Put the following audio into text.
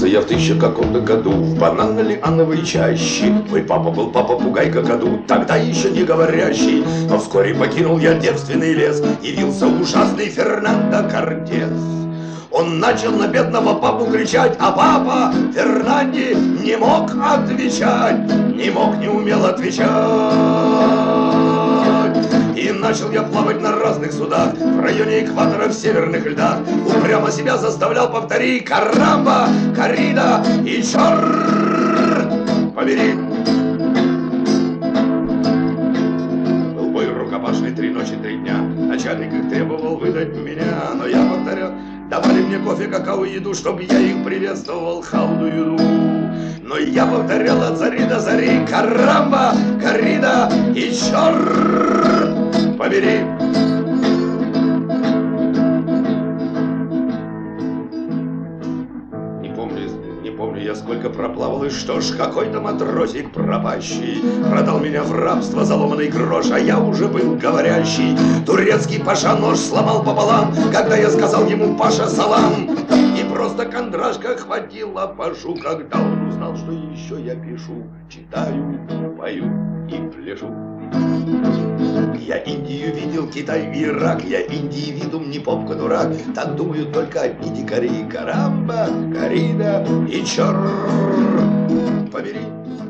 я в тысяча каком-то году в банано-лиановой чаще. Мой папа был папа-пугай какаду, тогда еще не говорящий. Но вскоре покинул я девственный лес, явился ужасный Фернандо Кортес. Он начал на бедного папу кричать, а папа Фернанде не мог отвечать, не умел отвечать. И начал я плавать на разных судах в районе экватора, в северных льдах. Упрямо себя заставлял повторить: карамба, корида и черт побери. Был бой рукопашный 3 ночи, 3 дня. Начальник их требовал выдать меня, но я повторял: давали мне кофе, какао, еду, чтоб я их приветствовал, халду еду. Но я повторял от зари до зари: карамба, корида и черт побери. Не помню я, сколько проплавал, и что ж, какой-то матросик пропащий продал меня в рабство за ломаный грош, а я уже был говорящий. Турецкий паша нож сломал пополам, когда я сказал ему: Паша, салам. И просто кондрашка хватила пашу, когда он узнал, что еще я пишу, читаю, пою и пляшу. Я Индию видел, Китай и Ирак, я индивидум, не попка дурак. Так думают только одни дикари: карамба, корида и черт побери.